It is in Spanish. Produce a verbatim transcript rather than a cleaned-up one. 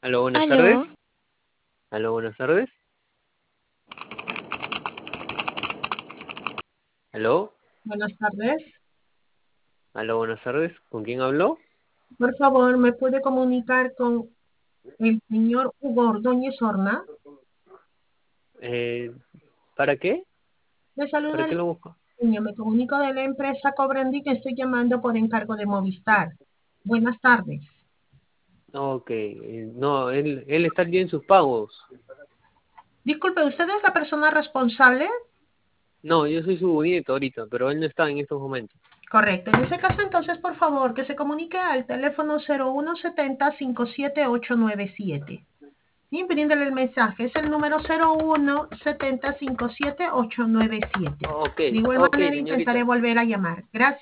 Aló, buenas Aló, tardes. Aló, buenas tardes. Aló, Buenas tardes. aló, buenas tardes. ¿Con quién habló? Por favor, ¿me puede comunicar con el señor Hugo Ordóñez Horna? Eh, ¿para qué? Le ¿Para saluda qué el lo busco? niño. Me comunico de la empresa Cobrandi que estoy llamando por encargo de Movistar. Buenas tardes. Ok, eh, no, él, él está bien en sus pagos. Disculpe, ¿usted es la persona responsable? No, yo soy su nieto ahorita, pero él no está en estos momentos. Correcto. En ese caso, entonces, por favor, que se comunique al teléfono cero uno setenta cincuenta y siete ocho nueve siete. Sí, bríndele el mensaje. Es el número cero uno setenta cincuenta y siete ocho nueve siete. Ok, De igual ok, manera, intentaré señorita. volver a llamar. Gracias.